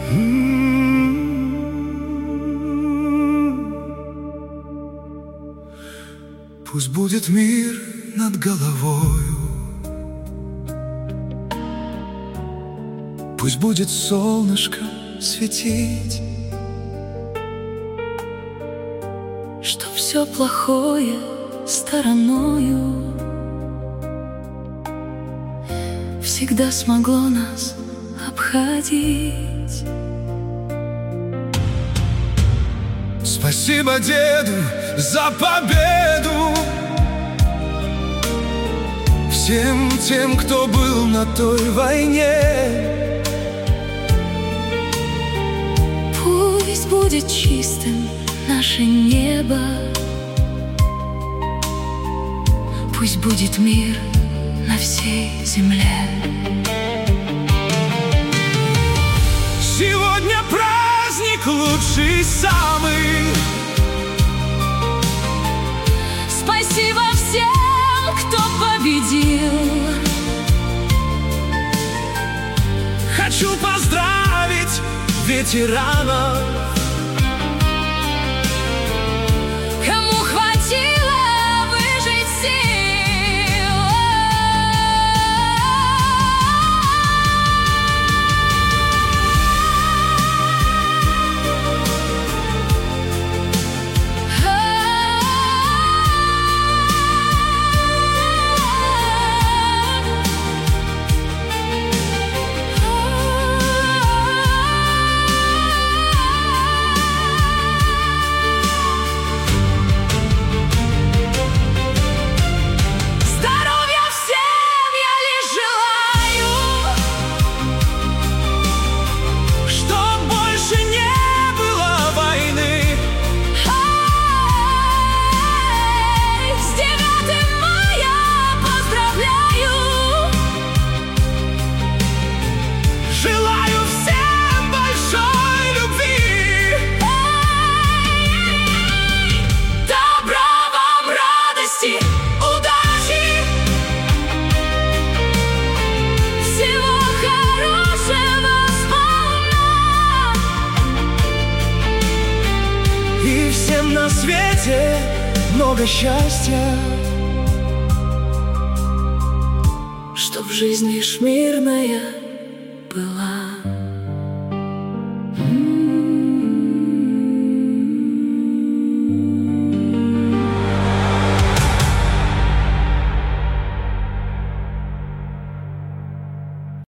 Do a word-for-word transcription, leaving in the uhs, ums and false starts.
Пусть будет мир над головою, пусть будет солнышко светить, чтоб все плохое стороною всегда смогло нас обходить. Спасибо деду за победу, всем тем, кто был на той войне. Пусть будет чистым наше небо, пусть будет мир на всей земле. Сегодня праздник лучший самый. Спасибо всем, кто победил. Хочу поздравить ветеранов, кому хватило выжить сил. и всем на свете много счастья, чтоб жизнь лишь мирная была.